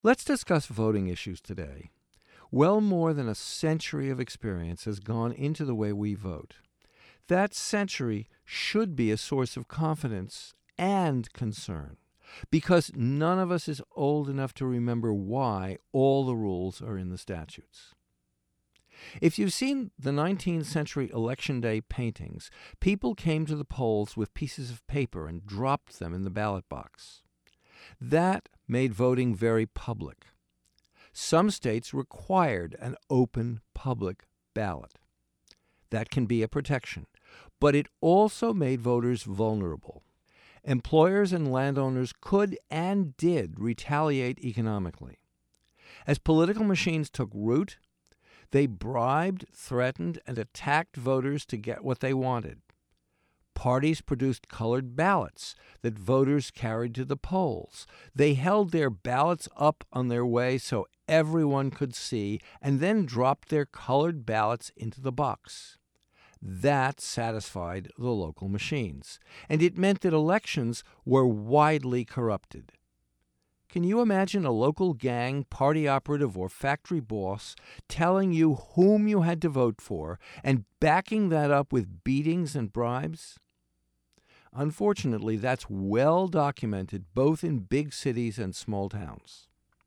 Let's discuss voting issues today. Well more than a century of experience has gone into the way we vote. That century should be a source of confidence and concern, because none of us is old enough to remember why all the rules are in the statutes. If you've seen the 19th century Election Day paintings, people came to the polls with pieces of paper and dropped them in the ballot box. That made voting very public. Some states required an open public ballot. That can be a protection, but it also made voters vulnerable. Employers and landowners could and did retaliate economically. As political machines took root, they bribed, threatened, and attacked voters to get what they wanted. Parties produced colored ballots that voters carried to the polls. They held their ballots up on their way so everyone could see, and then dropped their colored ballots into the box. That satisfied the local machines, and it meant that elections were widely corrupted. Can you imagine a local gang, party operative, or factory boss telling you whom you had to vote for and backing that up with beatings and bribes? Unfortunately, that's well documented both in big cities and small towns.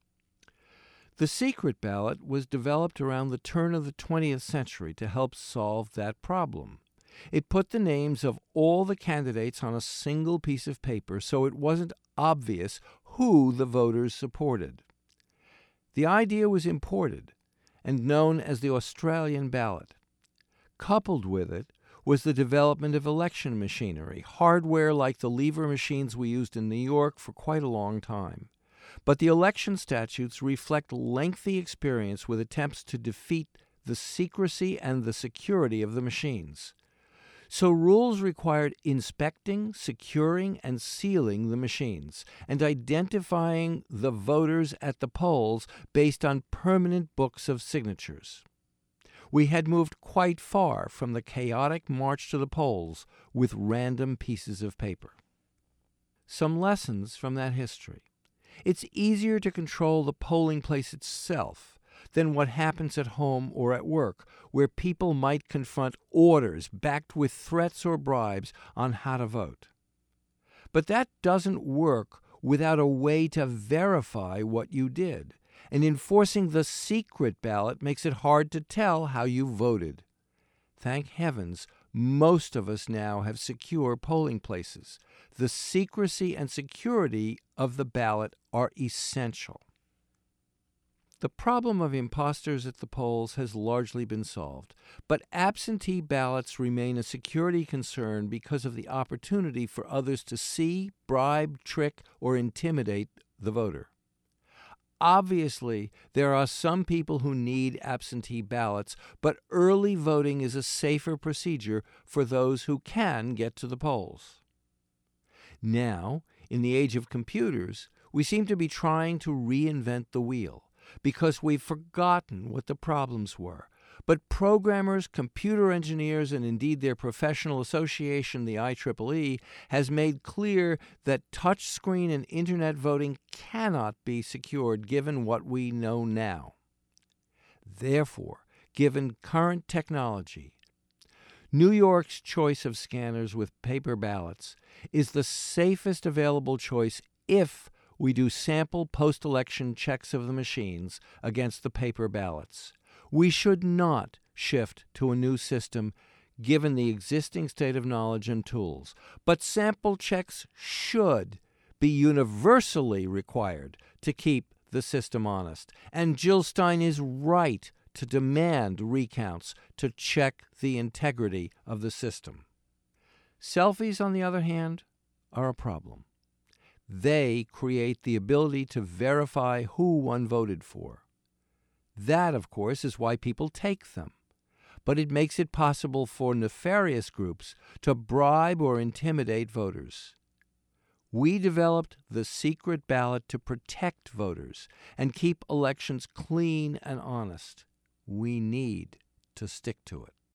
The secret ballot was developed around the turn of the 20th century to help solve that problem. It put the names of all the candidates on a single piece of paper so it wasn't obvious who the voters supported. The idea was imported and known as the Australian ballot. Coupled with it was the development of election machinery, hardware like the lever machines we used in New York for quite a long time. But the election statutes reflect lengthy experience with attempts to defeat the secrecy and the security of the machines. So rules required inspecting, securing, and sealing the machines, and identifying the voters at the polls based on permanent books of signatures. We had moved quite far from the chaotic march to the polls with random pieces of paper. Some lessons from that history. It's easier to control the polling place itself than what happens at home or at work, where people might confront orders backed with threats or bribes on how to vote. But that doesn't work without a way to verify what you did, and enforcing the secret ballot makes it hard to tell how you voted. Thank heavens, most of us now have secure polling places. The secrecy and security of the ballot are essential. The problem of imposters at the polls has largely been solved, but absentee ballots remain a security concern because of the opportunity for others to see, bribe, trick, or intimidate the voter. Obviously, there are some people who need absentee ballots, but early voting is a safer procedure for those who can get to the polls. Now, in the age of computers, we seem to be trying to reinvent the wheel, because we've forgotten what the problems were. But programmers, computer engineers, and indeed their professional association, the IEEE, has made clear that touchscreen and internet voting cannot be secured given what we know now. Therefore, given current technology, New York's choice of scanners with paper ballots is the safest available choice if we do sample post-election checks of the machines against the paper ballots. We should not shift to a new system given the existing state of knowledge and tools, but sample checks should be universally required to keep the system honest. And Jill Stein is right to demand recounts to check the integrity of the system. Selfies, on the other hand, are a problem. They create the ability to verify who one voted for. That, of course, is why people take them. But it makes it possible for nefarious groups to bribe or intimidate voters. We developed the secret ballot to protect voters and keep elections clean and honest. We need to stick to it.